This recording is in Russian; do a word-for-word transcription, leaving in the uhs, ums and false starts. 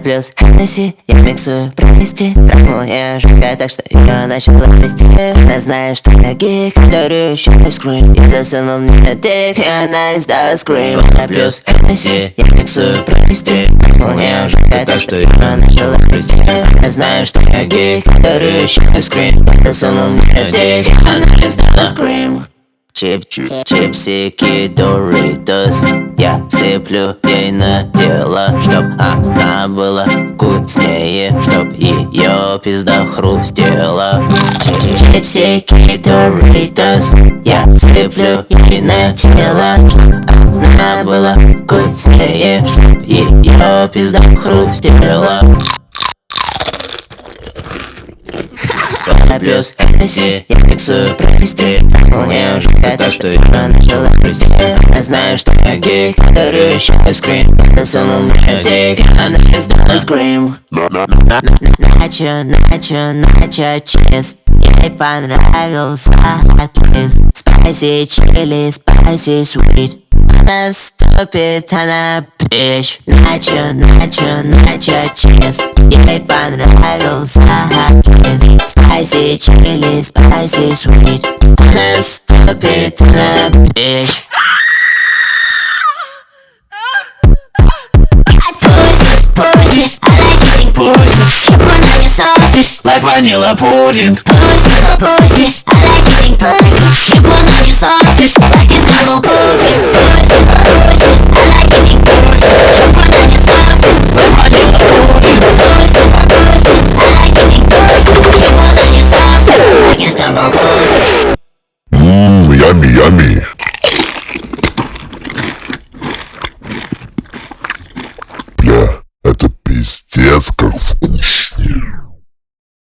плюс Хеннесси, я миксую прелести. Трахнула я жестко, так что ее начала трясти. Она знает, что я гик, дарю еще скрин. Я засунул мне дик, и она издала скрин. Кола плюс Хеннесси, я миксую прелести. Трахнула я жестко, так что ее начала трясти. Она знает, что я гик, дарю еще скрин. Я засунул мне дик, и она издала скрин. Чип, чипсики, Доритос. Я сыплю ей на тело, чтоб она была вкуснее, чтоб ее пизда хрустела. Чипсики, Доритос. Я сыплю ей на тело, чтоб она была вкуснее, чтоб ее пизда хрустела. Кола плюс Хеннесси, я миксую прелести. Трахнул я уже так, что ее начала трясти. Я знаю, что я гик, дарю еще скрин. Засунул мне дик, она издала скрим. Начо, начо, начо, чиз. Ей понравился твист. Spicy chili, spicy sweet. Она ступит, она бич. Начо, начо, начо, чиз. Ей понравился твист. Spicy chili, spicy sweet. Она ступит, она бич. Pussy, I like eating pussy. Keep on on your sauce, like vanilla pudding. Pussy, pussy, I like eating pussy. Keep on on your sauce, like it's normal pudding. Pussy, pussy, I like eating pussy. Keep on on your sauce, like vanilla pudding. Pussy, pussy, I like eating pussy. Keep on on your sauce, like it's normal pudding. Mmm, yummy, yummy. Бля, это пиздец как вкусно.